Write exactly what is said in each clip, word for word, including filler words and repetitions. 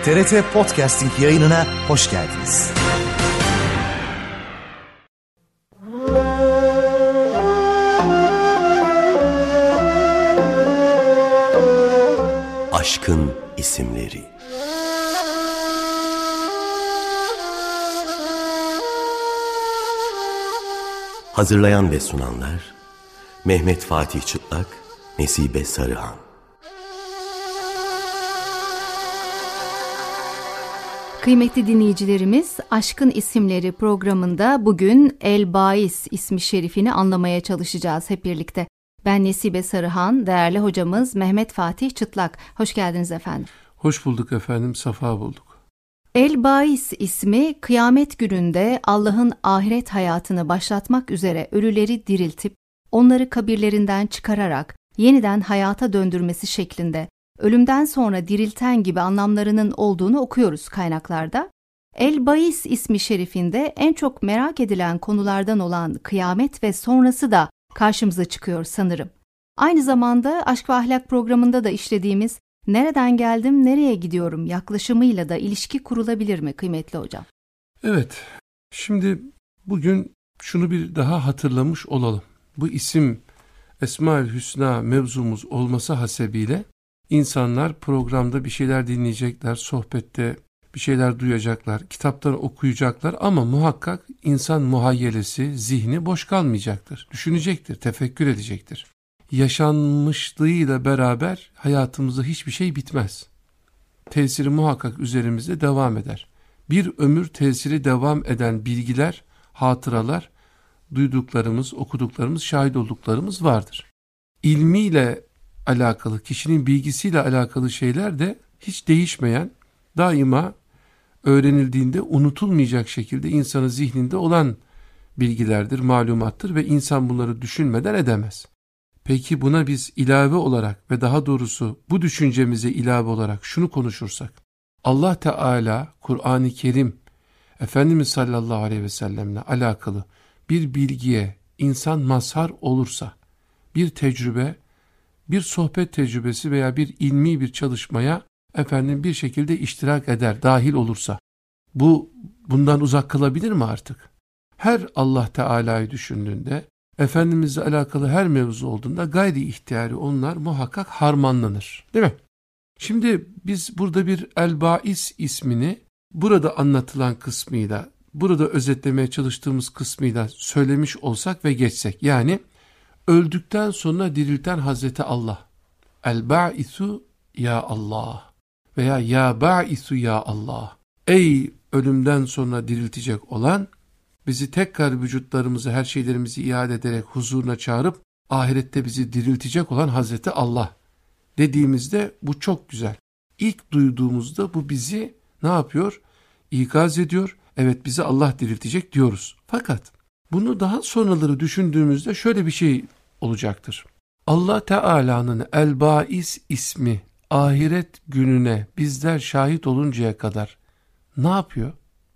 T R T Podcasting yayınına hoş geldiniz. Aşkın isimleri. Hazırlayan ve sunanlar Mehmet Fatih Çıtlak, Nesibe Sarıhan. Kıymetli dinleyicilerimiz, Aşkın İsimleri programında bugün El-Bais ismi şerifini anlamaya çalışacağız hep birlikte. Ben Nesibe Sarıhan, değerli hocamız Mehmet Fatih Çıtlak. Hoş geldiniz efendim. Hoş bulduk efendim, safa bulduk. El-Bais ismi kıyamet gününde Allah'ın ahiret hayatını başlatmak üzere ölüleri diriltip onları kabirlerinden çıkararak yeniden hayata döndürmesi şeklinde ölümden sonra dirilten gibi anlamlarının olduğunu okuyoruz kaynaklarda. El-Bais ismi şerifinde en çok merak edilen konulardan olan kıyamet ve sonrası da karşımıza çıkıyor sanırım. Aynı zamanda Aşk ve Ahlak programında da işlediğimiz nereden geldim, nereye gidiyorum yaklaşımıyla da ilişki kurulabilir mi kıymetli hocam? Evet, şimdi bugün şunu bir daha hatırlamış olalım. Bu isim Esma-ül Hüsna mevzumuz olması hasebiyle İnsanlar programda bir şeyler dinleyecekler, sohbette bir şeyler duyacaklar, kitaptan okuyacaklar ama muhakkak insan muhayyelesi, zihni boş kalmayacaktır. Düşünecektir, tefekkür edecektir. Yaşanmışlığıyla beraber hayatımızda hiçbir şey bitmez. Tesiri muhakkak üzerimizde devam eder. Bir ömür tesiri devam eden bilgiler, hatıralar, duyduklarımız, okuduklarımız, şahit olduklarımız vardır. İlmiyle alakalı, kişinin bilgisiyle alakalı şeyler de hiç değişmeyen, daima öğrenildiğinde unutulmayacak şekilde insanın zihninde olan bilgilerdir, malumattır ve insan bunları düşünmeden edemez. Peki buna biz ilave olarak ve daha doğrusu bu düşüncemize ilave olarak şunu konuşursak, Allah Teala Kur'an-ı Kerim Efendimiz sallallahu aleyhi ve sellemle alakalı bir bilgiye insan mazhar olursa, bir tecrübe, bir sohbet tecrübesi veya bir ilmi bir çalışmaya efendim bir şekilde iştirak eder, dahil olursa, bu bundan uzak kalabilir mi artık? Her Allah Teala'yı düşündüğünde, Efendimizle alakalı her mevzu olduğunda gayri ihtiyari onlar muhakkak harmanlanır, değil mi? Şimdi biz burada bir El-Bais ismini burada anlatılan kısmıyla, burada özetlemeye çalıştığımız kısmıyla söylemiş olsak ve geçsek, yani öldükten sonra dirilten Hazreti Allah. El-Ba'isu ya Allah veya ya Ba'isu ya Allah. Ey ölümden sonra diriltecek olan, bizi tekrar vücutlarımızı, her şeylerimizi iade ederek huzuruna çağırıp ahirette bizi diriltecek olan Hazreti Allah dediğimizde bu çok güzel. İlk duyduğumuzda bu bizi ne yapıyor? İkaz ediyor. Evet, bizi Allah diriltecek diyoruz. Fakat bunu daha sonraları düşündüğümüzde şöyle bir şey olacaktır. Allah Teala'nın El-Bais ismi ahiret gününe bizler şahit oluncaya kadar ne yapıyor?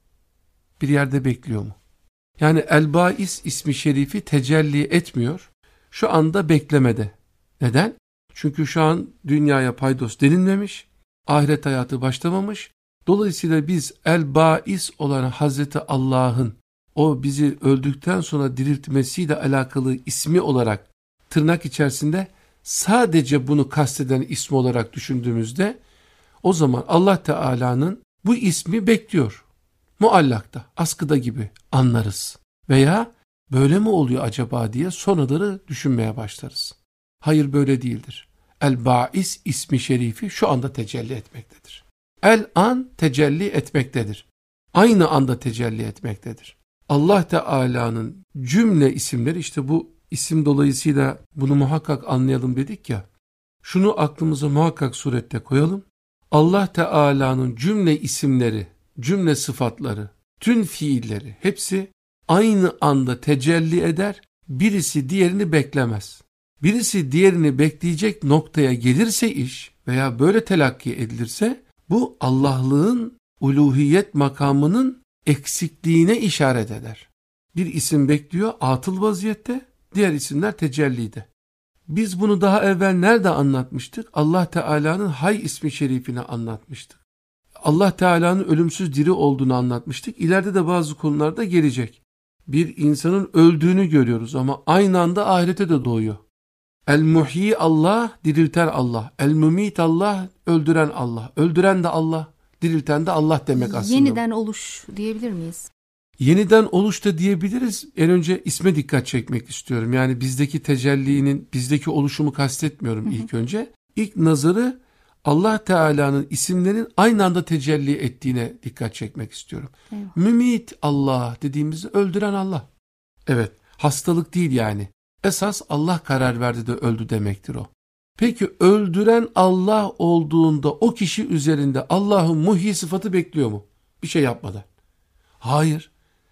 Bir yerde bekliyor mu? Yani El-Bais ismi şerifi tecelli etmiyor. Şu anda beklemede. Neden? Çünkü şu an dünyaya paydos denilmemiş, ahiret hayatı başlamamış. Dolayısıyla biz El-Bais olan Hazreti Allah'ın o bizi öldükten sonra diriltmesiyle alakalı ismi olarak tırnak içerisinde sadece bunu kasteden ismi olarak düşündüğümüzde o zaman Allah Teala'nın bu ismi bekliyor. Muallakta, askıda gibi anlarız. Veya böyle mi oluyor acaba diye sonraları düşünmeye başlarız. Hayır, böyle değildir. El-Bais ismi şerifi şu anda tecelli etmektedir. El-an tecelli etmektedir. Aynı anda tecelli etmektedir. Allah Teala'nın cümle isimleri, işte bu isim dolayısıyla bunu muhakkak anlayalım dedik ya. Şunu aklımıza muhakkak surette koyalım. Allah Teala'nın cümle isimleri, cümle sıfatları, tüm fiilleri hepsi aynı anda tecelli eder. Birisi diğerini beklemez. Birisi diğerini bekleyecek noktaya gelirse iş veya böyle telakki edilirse bu Allah'lığın uluhiyet makamının eksikliğine işaret eder. Bir isim bekliyor atıl vaziyette, diğer isimler tecellide. Biz bunu daha evvel nerede anlatmıştık? Allah Teala'nın Hay ismi şerifini anlatmıştık. Allah Teala'nın ölümsüz diri olduğunu anlatmıştık. İleride de bazı konularda gelecek. Bir insanın öldüğünü görüyoruz ama aynı anda ahirete de doğuyor. El-Muhyi Allah, dirilten Allah. El-Mumit Allah, öldüren Allah. Öldüren de Allah, dirilten de Allah demek aslında. Yeniden oluş diyebilir miyiz? Yeniden oluş da diyebiliriz. En önce isme dikkat çekmek istiyorum. Yani bizdeki tecellinin, bizdeki oluşumu kastetmiyorum ilk önce. İlk nazarı Allah Teala'nın isimlerinin aynı anda tecelli ettiğine dikkat çekmek istiyorum. Eyvallah. Mümit Allah dediğimizde öldüren Allah. Evet, hastalık değil yani. Esas Allah karar verdi de öldü demektir o. Peki öldüren Allah olduğunda o kişi üzerinde Allah'ın muhyi sıfatı bekliyor mu? Bir şey yapmadan. Hayır.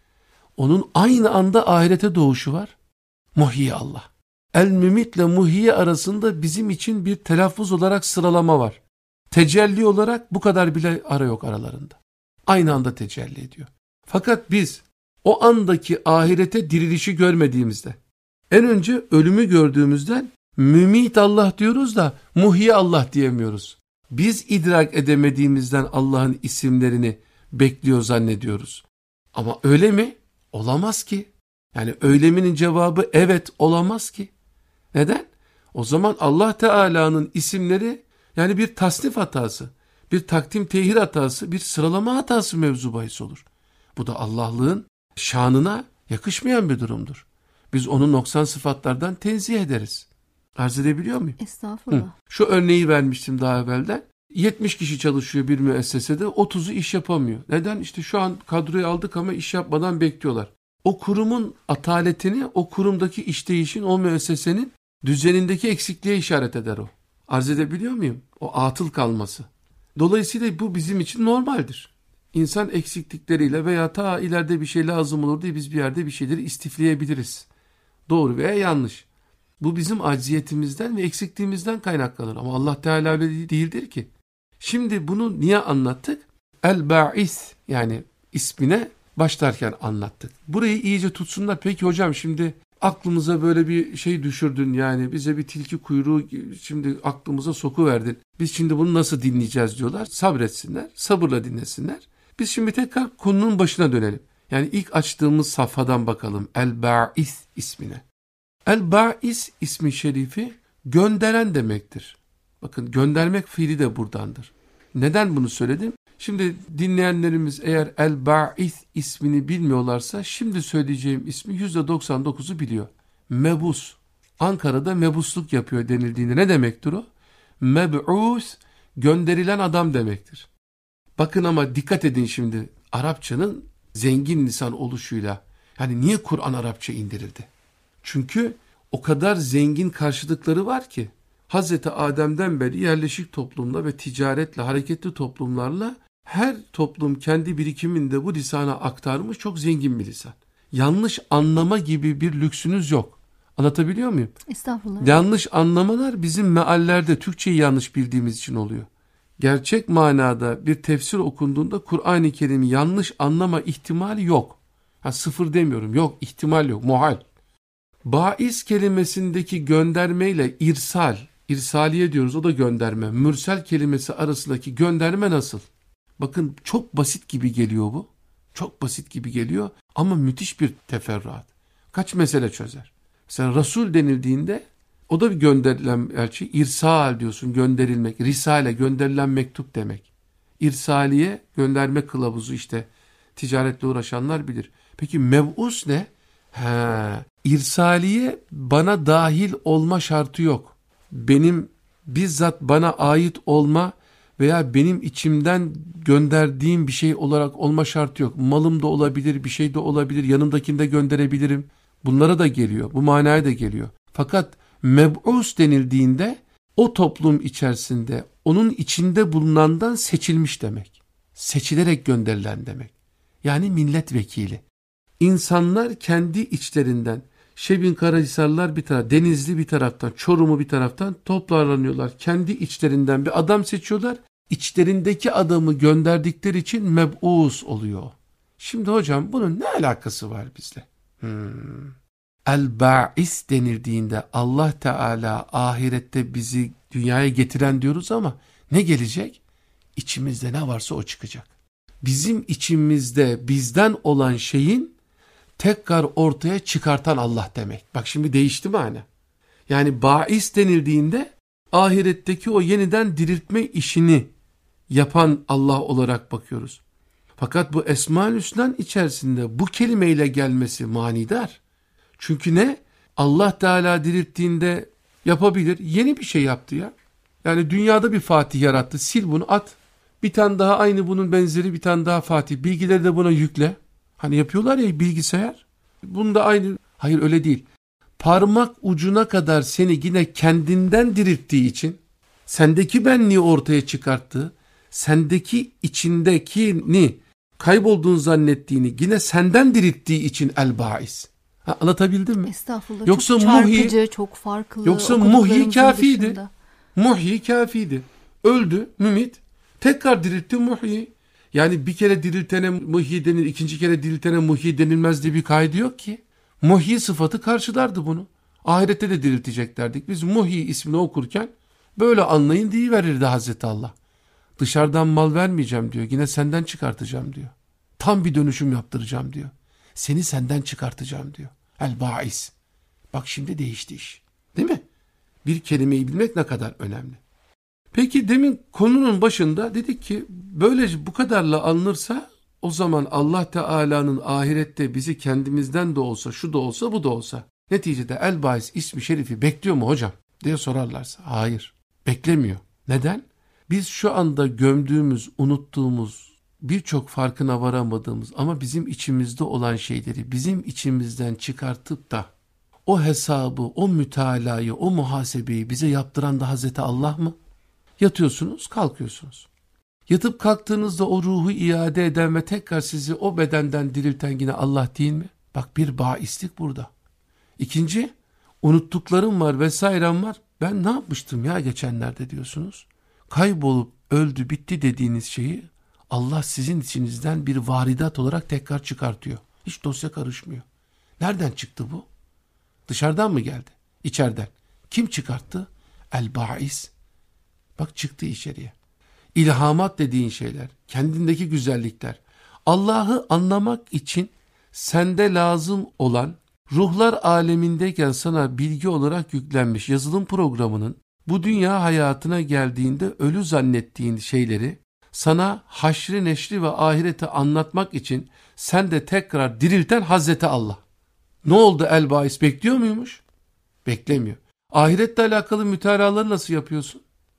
Onun aynı anda ahirete doğuşu var. Muhyi Allah. El-Mümit ile Muhyi arasında bizim için bir telaffuz olarak sıralama var. Tecelli olarak bu kadar bile ara yok aralarında. Aynı anda tecelli ediyor. Fakat biz o andaki ahirete dirilişi görmediğimizde, en önce ölümü gördüğümüzden Mümit Allah diyoruz da Muhyi Allah diyemiyoruz. Biz idrak edemediğimizden Allah'ın isimlerini bekliyor zannediyoruz. Ama öyle mi? Olamaz ki. Yani öyleminin cevabı evet, olamaz ki. Neden? O zaman Allah Teala'nın isimleri yani bir tasnif hatası, bir takdim tehir hatası, bir sıralama hatası mevzu bahis olur. Bu da Allah'lığın şanına yakışmayan bir durumdur. Biz onu noksan sıfatlardan tenzih ederiz. Arz edebiliyor muyum? Estağfurullah. Hı. Şu örneği vermiştim daha evvelden. yetmiş kişi çalışıyor bir müessesede, otuzu iş yapamıyor. Neden? İşte şu an kadroyu aldık ama iş yapmadan bekliyorlar. O kurumun ataletini, o kurumdaki işleyişin, o müessesenin düzenindeki eksikliğe işaret eder o. Arz edebiliyor muyum? O atıl kalması. Dolayısıyla bu bizim için normaldir. İnsan eksiklikleriyle veya ta ileride bir şey lazım olur diye biz bir yerde bir şeyleri istifleyebiliriz. Doğru veya yanlış. Bu bizim acziyetimizden ve eksikliğimizden kaynaklanır. Ama Allah Teala öyle değildir ki. Şimdi bunu niye anlattık? El-Ba'is yani ismine başlarken anlattık. Burayı iyice tutsunlar. Peki hocam şimdi aklımıza böyle bir şey düşürdün, yani bize bir tilki kuyruğu şimdi aklımıza sokuverdin. Biz şimdi bunu nasıl dinleyeceğiz diyorlar. Sabretsinler, sabırla dinlesinler. Biz şimdi tekrar konunun başına dönelim. Yani ilk açtığımız safhadan bakalım. El-Ba'is ismine. El-Ba'is ismi şerifi gönderen demektir. Bakın göndermek fiili de buradandır. Neden bunu söyledim? Şimdi dinleyenlerimiz eğer El-Ba'is ismini bilmiyorlarsa şimdi söyleyeceğim ismi yüzde doksan dokuzu biliyor. Mebus. Ankara'da mebusluk yapıyor denildiğinde ne demektir o? Meb'us, gönderilen adam demektir. Bakın ama dikkat edin şimdi Arapçanın zengin lisan oluşuyla. Yani niye Kur'an Arapça indirildi? Çünkü o kadar zengin karşılıkları var ki Hazreti Adem'den beri yerleşik toplumla ve ticaretle, hareketli toplumlarla her toplum kendi birikiminde bu lisana aktarmış çok zengin bir lisan. Yanlış anlama gibi bir lüksünüz yok. Anlatabiliyor muyum? Estağfurullah. Yanlış anlamalar bizim meallerde Türkçeyi yanlış bildiğimiz için oluyor. Gerçek manada bir tefsir okunduğunda Kur'an-ı Kerim'i yanlış anlama ihtimali yok. Ha, sıfır demiyorum, yok, ihtimal yok, muhal. Baiz kelimesindeki göndermeyle irsal, irsaliye diyoruz, o da gönderme. Mürsel kelimesi arasındaki gönderme nasıl? Bakın çok basit gibi geliyor bu. Çok basit gibi geliyor ama müthiş bir teferruat. Kaç mesele çözer. Mesela Resul denildiğinde o da bir gönderilen elçi. İrsal diyorsun, gönderilmek. Risale, gönderilen mektup demek. İrsaliye, gönderme kılavuzu, işte ticaretle uğraşanlar bilir. Peki mev'us ne? He, irsaliye bana dahil olma şartı yok. Benim bizzat bana ait olma veya benim içimden gönderdiğim bir şey olarak olma şartı yok. Malım da olabilir, bir şey de olabilir, yanımdakini de gönderebilirim. Bunlara da geliyor, bu manaya da geliyor. Fakat meb'us denildiğinde o toplum içerisinde onun içinde bulunandan seçilmiş demek. Seçilerek gönderilen demek. Yani milletvekili. İnsanlar kendi içlerinden, Şebin Karahisarlar bir taraf, Denizli bir taraftan, Çorum'u bir taraftan toplanıyorlar. Kendi içlerinden bir adam seçiyorlar. İçlerindeki adamı gönderdikleri için meb'us oluyor. Şimdi hocam bunun ne alakası var bizle? Hmm. El-Ba'is denildiğinde Allah Teala ahirette bizi dünyaya getiren diyoruz ama ne gelecek? İçimizde ne varsa o çıkacak. Bizim içimizde bizden olan şeyin tekrar ortaya çıkartan Allah demek. Bak şimdi değişti mi hani? Yani ba'is denildiğinde ahiretteki o yeniden diriltme işini yapan Allah olarak bakıyoruz. Fakat bu Esma-ül Hüsna'nın içerisinde bu kelimeyle gelmesi manidar. Çünkü ne? Allah Teala dirilttiğinde yapabilir. Yeni bir şey yaptı ya. Yani dünyada bir Fatih yarattı. Sil bunu, at. Bir tane daha aynı bunun benzeri bir tane daha Fatih. Bilgileri de buna yükle. Hani yapıyorlar ya bilgisayar. Bunda aynı. Hayır öyle değil. Parmak ucuna kadar seni yine kendinden dirilttiği için, sendeki benliği ortaya çıkarttığı, sendeki içindekini kaybolduğunu zannettiğini yine senden dirilttiği için el-ba'is. Ha, anlatabildim mi? Estağfurullah. Yoksa çok çarpıcı, muhyi, çok farklı. Yoksa muhyi okuduklarımızın kafiydi. dışında. Muhyi kafiydi. Öldü, mümit. Tekrar diriltti muhyi. Yani bir kere diriltene muhyi denir, ikinci kere diriltene muhyi denilmez diye bir kaydı yok ki. Muhyi sıfatı karşılardı bunu. Ahirette de dirilteceklerdik. Biz muhyi ismini okurken böyle anlayın deyiverirdi Hazreti Allah. Dışarıdan mal vermeyeceğim diyor. Yine senden çıkartacağım diyor. Tam bir dönüşüm yaptıracağım diyor. Seni senden çıkartacağım diyor. El-ba'is. Bak şimdi değişti iş. Değil mi? Bir kelimeyi bilmek ne kadar önemli. Peki demin konunun başında dedik ki böylece bu kadarla alınırsa o zaman Allah Teala'nın ahirette bizi kendimizden de olsa, şu da olsa, bu da olsa, neticede El-Ba'is ismi şerifi bekliyor mu hocam diye sorarlarsa, hayır, beklemiyor. Neden? Biz şu anda gömdüğümüz, unuttuğumuz, birçok farkına varamadığımız ama bizim içimizde olan şeyleri bizim içimizden çıkartıp da o hesabı, o mütalayı, o muhasebeyi bize yaptıran da Hazreti Allah mı? Yatıyorsunuz, kalkıyorsunuz. Yatıp kalktığınızda o ruhu iade eden ve tekrar sizi o bedenden dirilten yine Allah değil mi? Bak bir baislik burada. İkinci, unuttuklarım var vesairem var. Ben ne yapmıştım ya geçenlerde diyorsunuz. Kaybolup öldü bitti dediğiniz şeyi Allah sizin içinizden bir varidat olarak tekrar çıkartıyor. Hiç dosya karışmıyor. Nereden çıktı bu? Dışarıdan mı geldi? İçeriden. Kim çıkarttı? El-Ba'is. Bak çıktı içeriye. İlhamat dediğin şeyler, kendindeki güzellikler, Allah'ı anlamak için sende lazım olan ruhlar alemindeyken sana bilgi olarak yüklenmiş yazılım programının bu dünya hayatına geldiğinde ölü zannettiğin şeyleri sana haşri neşri ve ahireti anlatmak için sen de tekrar dirilten Hazreti Allah. Ne oldu El-Ba'is bekliyor muymuş? Beklemiyor. Ahirette alakalı mütalaları nasıl yapıyorsun?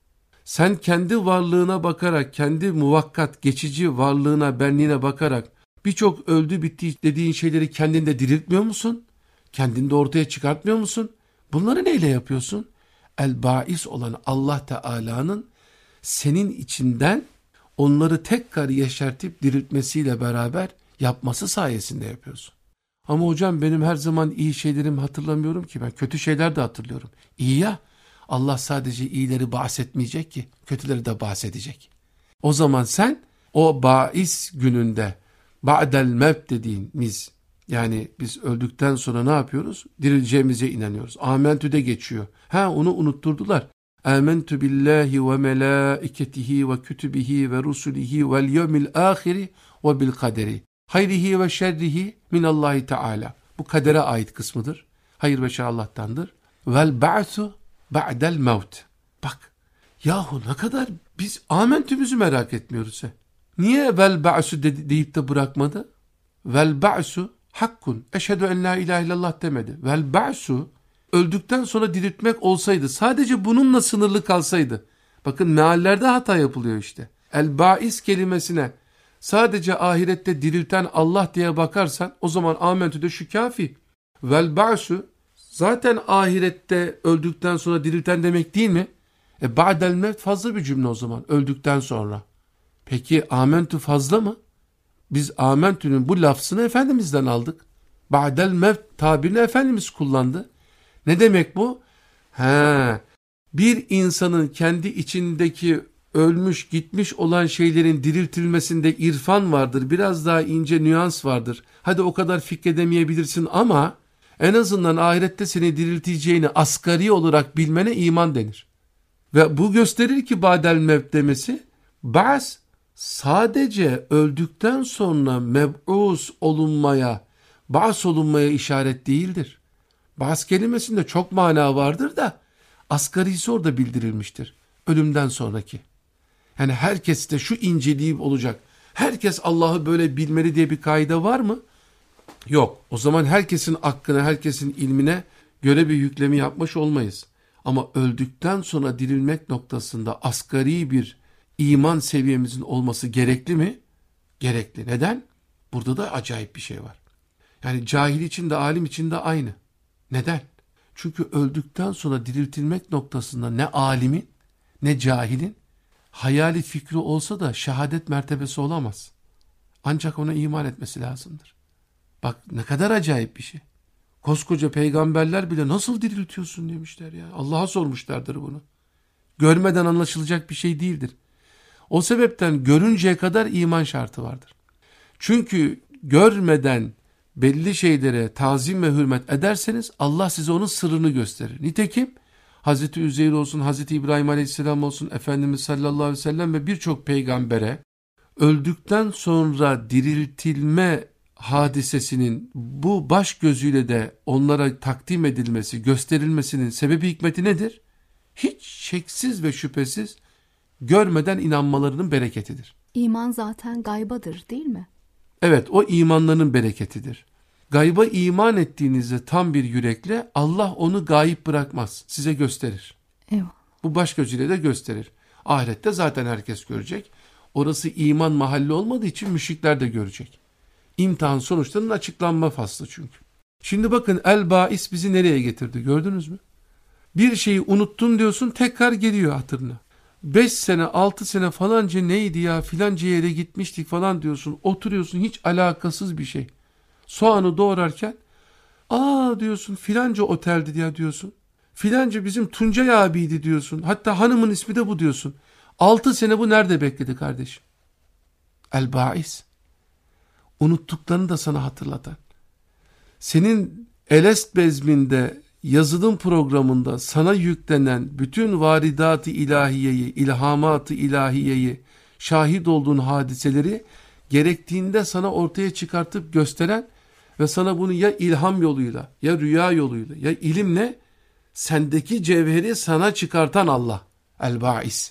Sen kendi varlığına bakarak, kendi muvakkat, geçici varlığına, benliğine bakarak birçok öldü bitti dediğin şeyleri kendinde diriltmiyor musun? Kendinde ortaya çıkartmıyor musun? Bunları neyle yapıyorsun? El-Ba'is olan Allah Teala'nın senin içinden onları tekrar yeşertip diriltmesiyle beraber yapması sayesinde yapıyorsun. Ama hocam benim her zaman iyi şeylerimi hatırlamıyorum ki, ben kötü şeyler de hatırlıyorum. İyi ya, Allah sadece iyileri bahsetmeyecek ki, kötüleri de bahsedecek. O zaman sen o ba'is gününde ba'del mevt dediğimiz, yani biz öldükten sonra ne yapıyoruz? Dirileceğimize inanıyoruz. Amentü'de geçiyor. Ha onu unutturdular. Âmentü billahi ve melâiketihi ve kütübihi ve rusulihi vel yevmil âhiri ve bil kaderi. Hayrihi ve şerrihi minallahi teâlâ. Bu kadere ait kısmıdır. Hayır ve şer Allah'tandır. Vel ba'su ba'del mevt. Bak yahu ne kadar biz amentümüzü merak etmiyoruz he. Niye vel ba'su de, deyip de bırakmadı? Vel ba'su hakkun. Eşhedü en la ilahe illallah demedi. Vel ba'su öldükten sonra diriltmek olsaydı, sadece bununla sınırlı kalsaydı. Bakın meallerde hata yapılıyor işte. El-Ba'is kelimesine sadece ahirette dirilten Allah diye bakarsan o zaman amentüde şu kafi. Vel ba'su zaten ahirette öldükten sonra dirilten demek değil mi? E ba'del mevt fazla bir cümle o zaman, öldükten sonra. Peki amentü fazla mı? Biz amentünün bu lafzını Efendimiz'den aldık. Ba'del mevt tabirini Efendimiz kullandı. Ne demek bu? He, bir insanın kendi içindeki ölmüş gitmiş olan şeylerin diriltilmesinde irfan vardır. Biraz daha ince nüans vardır. Hadi o kadar fikredemeyebilirsin ama en azından ahirette seni dirilteceğini asgari olarak bilmene iman denir. Ve bu gösterir ki ba'del mevt demesi, Ba'as sadece öldükten sonra meb'us olunmaya, ba'as olunmaya işaret değildir. Ba'as kelimesinde çok mana vardır da asgarisi orada bildirilmiştir. Ölümden sonraki. Yani herkes de şu inceliği olacak. Herkes Allah'ı böyle bilmeli diye bir kaide var mı? Yok. O zaman herkesin aklına, herkesin ilmine göre bir yüklemi yapmış olmayız. Ama öldükten sonra dirilmek noktasında asgari bir iman seviyemizin olması gerekli mi? Gerekli. Neden? Burada da acayip bir şey var. Yani cahil için de alim için de aynı. Neden? Çünkü öldükten sonra diriltilmek noktasında ne alimin ne cahilin hayali fikri olsa da şehadet mertebesi olamaz. Ancak ona iman etmesi lazımdır. Bak ne kadar acayip bir şey. Koskoca peygamberler bile nasıl diriltiyorsun demişler ya. Allah'a sormuşlardır bunu. Görmeden anlaşılacak bir şey değildir. O sebepten görünceye kadar iman şartı vardır. Çünkü görmeden belli şeylere tazim ve hürmet ederseniz Allah size onun sırrını gösterir. Nitekim Hazreti Üzeyr olsun, Hazreti İbrahim Aleyhisselam olsun, Efendimiz sallallahu aleyhi ve sellem ve birçok peygambere öldükten sonra diriltilme hadisesinin bu baş gözüyle de onlara takdim edilmesi, gösterilmesinin sebebi hikmeti nedir? Hiç şeksiz ve şüphesiz görmeden inanmalarının bereketidir. İman zaten gaybadır değil mi? Evet, o imanlarının bereketidir. Gayba iman ettiğinizde tam bir yürekle Allah onu gayip bırakmaz. Size gösterir. Eyvallah. Bu baş gözüyle de gösterir. Ahirette zaten herkes görecek. Orası iman mahalli olmadığı için müşrikler de görecek. İmtihan sonuçlarının açıklanma faslı çünkü. Şimdi bakın el-ba'is bizi nereye getirdi gördünüz mü? Bir şeyi unuttun diyorsun tekrar geliyor hatırına. Beş sene altı sene falanca neydi ya filanca yere gitmiştik falan diyorsun. Oturuyorsun hiç alakasız bir şey. Soğanı doğrarken aa diyorsun filanca oteldi ya diyorsun. Filanca bizim Tuncay abiydi diyorsun. Hatta hanımın ismi de bu diyorsun. Altı sene bu nerede bekledi kardeşim? El-ba'is. Unuttuklarını da sana hatırlatan. Senin Elest bezminde yazılım programında sana yüklenen bütün varidat-ı ilahiyeyi, ilhamat-ı ilahiyeyi, şahit olduğun hadiseleri gerektiğinde sana ortaya çıkartıp gösteren ve sana bunu ya ilham yoluyla, ya rüya yoluyla, ya ilimle sendeki cevheri sana çıkartan Allah. El-Ba'is.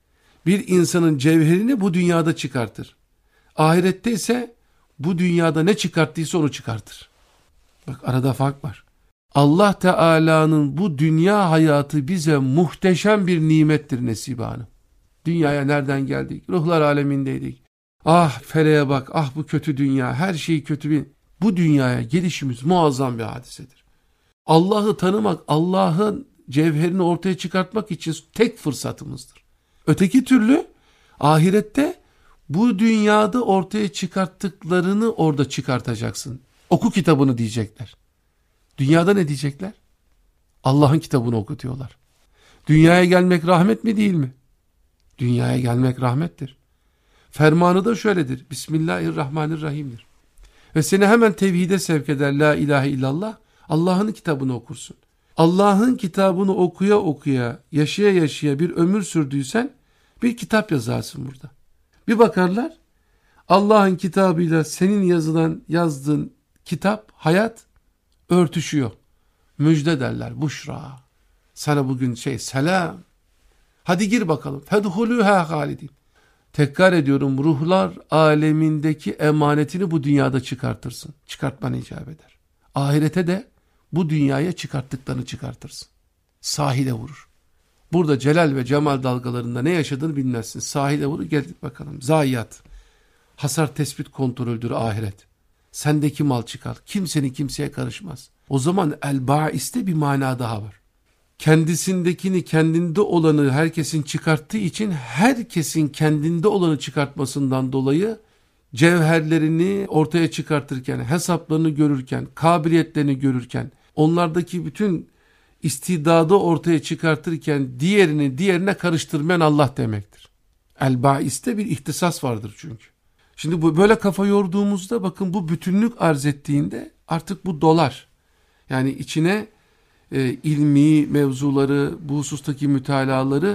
Bir insanın cevherini bu dünyada çıkartır. Ahirette ise bu dünyada ne çıkarttıysa onu çıkartır. Bak arada fark var. Allah Teala'nın bu dünya hayatı bize muhteşem bir nimettir Nesibe Hanım. Dünyaya nereden geldik? Ruhlar alemindeydik. Ah feleğe bak, ah bu kötü dünya, her şey kötü bir... Bu dünyaya gelişimiz muazzam bir hadisedir. Allah'ı tanımak, Allah'ın cevherini ortaya çıkartmak için tek fırsatımızdır. Öteki türlü ahirette bu dünyada ortaya çıkarttıklarını orada çıkartacaksın. Oku kitabını diyecekler. Dünyada ne diyecekler? Allah'ın kitabını oku diyorlar. Dünyaya gelmek rahmet mi değil mi? Dünyaya gelmek rahmettir. Fermanı da şöyledir. Bismillahirrahmanirrahim'dir. Ve seni hemen tevhide sevk eder. La ilahe illallah. Allah'ın kitabını okursun. Allah'ın kitabını okuya okuya, yaşaya yaşaya bir ömür sürdüysen bir kitap yazarsın burada. Bir bakarlar Allah'ın kitabıyla senin yazılan yazdığın kitap, hayat örtüşüyor. Müjde derler. Buşra. Sana bugün şey selam. Hadi gir bakalım. Fedhulûhâ halidin. Tekrar ediyorum, ruhlar alemindeki emanetini bu dünyada çıkartırsın. Çıkartmanı icap eder. Ahirete de bu dünyaya çıkarttıklarını çıkartırsın. Sahile vurur. Burada celal ve cemal dalgalarında ne yaşadığını bilmezsin. Sahile vurur, gel bakalım. Zayiat. Hasar tespit kontroldür ahiret. Sendeki mal çıkar. Kimsenin kimseye karışmaz. O zaman el-ba'iste bir mana daha var. Kendisindekini, kendinde olanı herkesin çıkarttığı için herkesin kendinde olanı çıkartmasından dolayı cevherlerini ortaya çıkartırken, hesaplarını görürken, kabiliyetlerini görürken, onlardaki bütün istidadı ortaya çıkartırken diğerini diğerine karıştırmayan Allah demektir. El-Ba'iste bir ihtisas vardır çünkü. Şimdi bu böyle kafa yorduğumuzda bakın bu bütünlük arz ettiğinde artık bu dolar. Yani içine e, ilmi mevzuları, bu husustaki mütalaları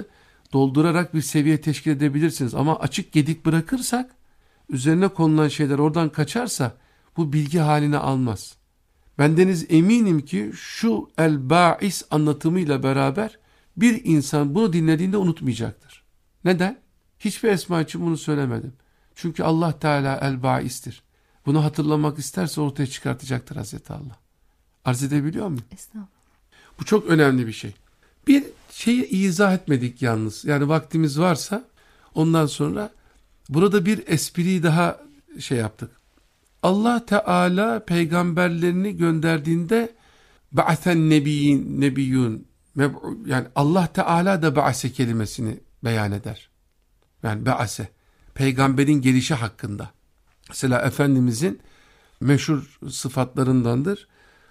doldurarak bir seviye teşkil edebilirsiniz. Ama açık gedik bırakırsak, üzerine konulan şeyler oradan kaçarsa bu bilgi haline almaz. Bendeniz eminim ki şu el-ba'is anlatımıyla beraber bir insan bunu dinlediğinde unutmayacaktır. Neden? Hiçbir esma için bunu söylemedim. Çünkü Allah Teala el-ba'istir. Bunu hatırlamak isterse ortaya çıkartacaktır Hazreti Allah. Arz edebiliyor muyum? Estağfurullah. Bu çok önemli bir şey. Bir şeyi izah etmedik yalnız. Yani vaktimiz varsa ondan sonra burada bir espriyi daha şey yaptık. Allah Teala peygamberlerini gönderdiğinde ba'asen nebiyyin nebiyyun, yani Allah Teala da ba'ase kelimesini beyan eder. Yani ba'ase, peygamberin gelişi hakkında. Mesela Efendimizin meşhur sıfatlarındandır.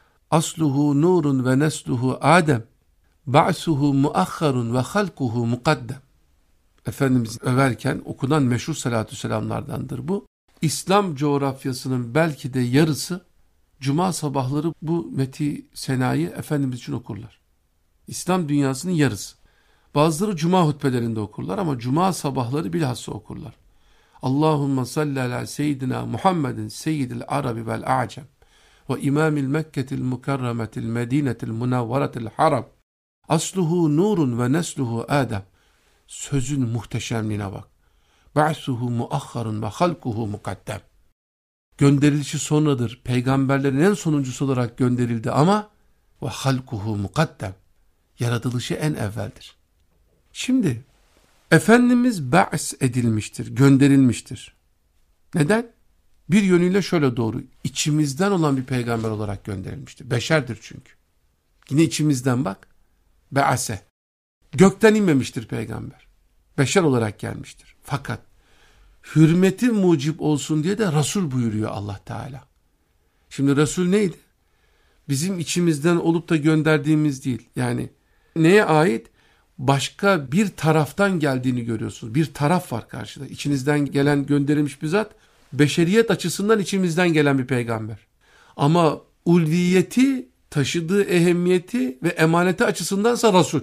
Asluhu nurun ve nesluhu Adem, ba'suhu muakharun ve halkuhu mukaddem. Efendimiz överken okunan meşhur salatü selamlardandır bu. İslam coğrafyasının belki de yarısı cuma sabahları bu meti senayı Efendimiz için okurlar. İslam dünyasının yarısı. Bazıları cuma hutbelerinde okurlar ama cuma sabahları bilhassa okurlar. Allahümme salli ala seyyidina Muhammedin seyyidil arabi vel a'cem ve imamil Mekketil mukarremetil medinetil munavvaratil haram. Asluhu nurun ve nesluhu Adem. Sözün muhteşemliğine bak. Ba'suhu muakharun ve halkuhu mukaddem. Gönderilişi sonradır. Peygamberlerin en sonuncusu olarak gönderildi ama ve halkuhu mukaddem. Yaratılışı en evveldir. Şimdi Efendimiz ba's edilmiştir, gönderilmiştir. Neden? Bir yönüyle şöyle doğru. İçimizden olan bir peygamber olarak gönderilmiştir. Beşerdir çünkü. Yine içimizden bak. Ba'ase. Gökten inmemiştir peygamber. Beşer olarak gelmiştir. Fakat hürmeti mucip olsun diye de Resul buyuruyor Allah Teala. Şimdi Resul neydi? Bizim içimizden olup da gönderdiğimiz değil. Yani neye ait? Başka bir taraftan geldiğini görüyorsunuz. Bir taraf var karşıda. İçinizden gelen gönderilmiş bir zat, beşeriyet açısından içimizden gelen bir peygamber. Ama ulviyeti, taşıdığı ehemmiyeti ve emaneti açısındansa Resul.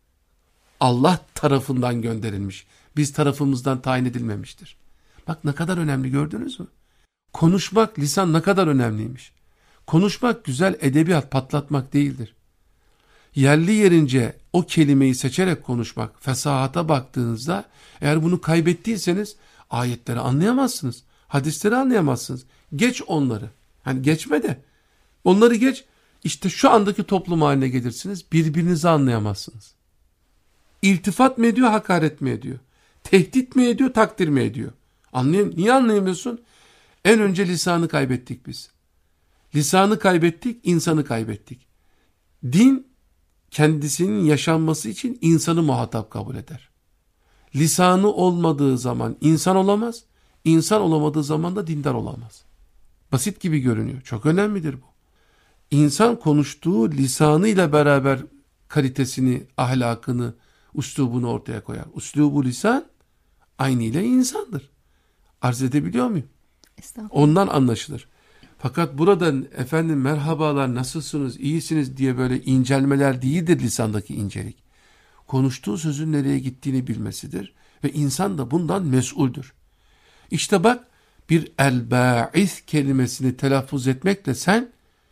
Allah tarafından gönderilmiş. Biz tarafımızdan tayin edilmemiştir. Bak ne kadar önemli, gördünüz mü? Konuşmak, lisan ne kadar önemliymiş. Konuşmak güzel edebiyat, patlatmak değildir. Yerli yerince o kelimeyi seçerek konuşmak, fesahata baktığınızda eğer bunu kaybettiyseniz ayetleri anlayamazsınız. Hadisleri anlayamazsınız. Geç onları. Hani geçme de. Onları geç. İşte şu andaki toplum haline gelirsiniz. Birbirinizi anlayamazsınız. İltifat mı ediyor, hakaret mi ediyor? Tehdit mi ediyor, takdir mi ediyor? Anlayam Niye anlayamıyorsun? En önce lisanı kaybettik biz. Lisanı kaybettik, insanı kaybettik. Din kendisinin yaşanması için insanı muhatap kabul eder. Lisanı olmadığı zaman insan olamaz, insan olamadığı zaman da dindar olamaz. Basit gibi görünüyor. Çok önemlidir bu. İnsan konuştuğu lisanıyla beraber kalitesini, ahlakını, üslubunu ortaya koyar. Üslubu lisan aynı ile insandır. Arz edebiliyor muyum? Ondan anlaşılır. Fakat buradan efendim merhabalar, nasılsınız, iyisiniz diye böyle incelmeler değildir lisandaki incelik. Konuştuğu sözün nereye gittiğini bilmesidir ve insan da bundan mesuldür. İşte bak, bir el-ba'is kelimesini telaffuz etmekle sen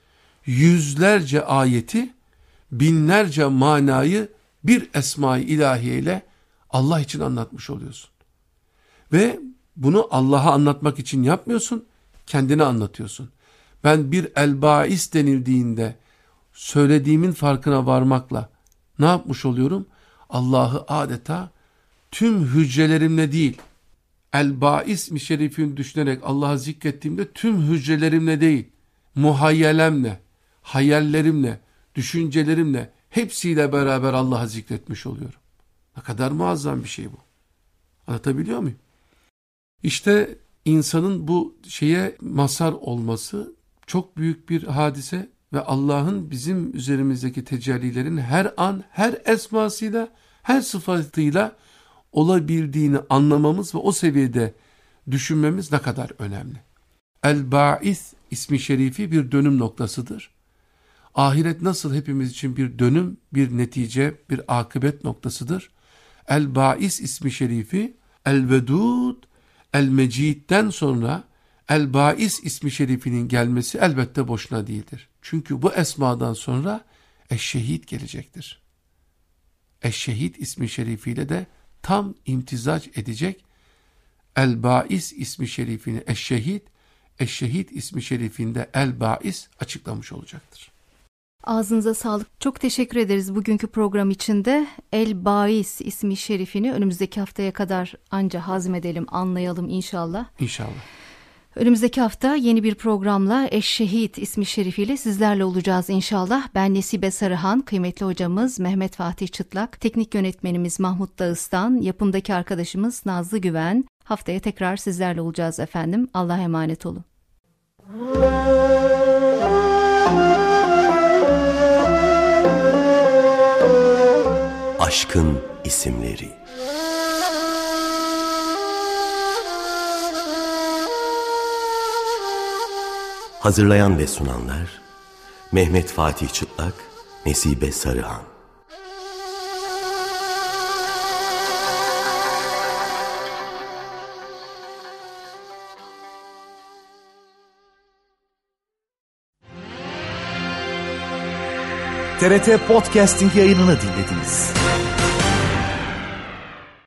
yüzlerce ayeti, binlerce manayı bir esma-i ilahiye ile Allah için anlatmış oluyorsun. Ve bunu Allah'a anlatmak için yapmıyorsun, kendine anlatıyorsun. Ben bir el-ba'is denildiğinde söylediğimin farkına varmakla ne yapmış oluyorum? Allah'ı adeta tüm hücrelerimle değil, el-ba'is-mi şerifini düşünerek Allah'ı zikrettiğimde tüm hücrelerimle değil, muhayyelemle, hayallerimle, düşüncelerimle, hepsiyle beraber Allah'ı zikretmiş oluyorum. Ne kadar muazzam bir şey bu. Anlatabiliyor muyum? İşte insanın bu şeye mazhar olması çok büyük bir hadise ve Allah'ın bizim üzerimizdeki tecellilerin her an, her esmasıyla, her sıfatıyla olabildiğini anlamamız ve o seviyede düşünmemiz ne kadar önemli. El-Ba'is ismi şerifi bir dönüm noktasıdır. Ahiret nasıl hepimiz için bir dönüm, bir netice, bir akıbet noktasıdır. El-Ba'is ismi şerifi El-Vedud, El-Mecid'den sonra El-Ba'is ismi şerifinin gelmesi elbette boşuna değildir. Çünkü bu esmadan sonra Eşşehid gelecektir. Eşşehid ismi şerifiyle de tam imtizac edecek. El-Ba'is ismi şerifini Eşşehid, Eşşehid ismi şerifinde El-Ba'is açıklamış olacaktır. Ağzınıza sağlık. Çok teşekkür ederiz bugünkü program içinde. El-Ba'is ismi şerifini önümüzdeki haftaya kadar anca hazmedelim, anlayalım inşallah. İnşallah. Önümüzdeki hafta yeni bir programla Eşşehid ismi şerifiyle sizlerle olacağız inşallah. Ben Nesibe Sarıhan, kıymetli hocamız Mehmet Fatih Çıtlak, teknik yönetmenimiz Mahmut Dağıstan, yapımdaki arkadaşımız Nazlı Güven. Haftaya tekrar sizlerle olacağız efendim. Allah'a emanet olun. Aşkın isimleri. Hazırlayan ve sunanlar Mehmet Fatih Çıtlak, Nesibe Sarıhan. T R T Podcasting yayınını dinlediniz.